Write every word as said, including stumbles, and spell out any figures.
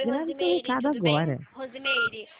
Oi, Grave seu Rosimeire, recado tudo bem? agora. Rosimeire,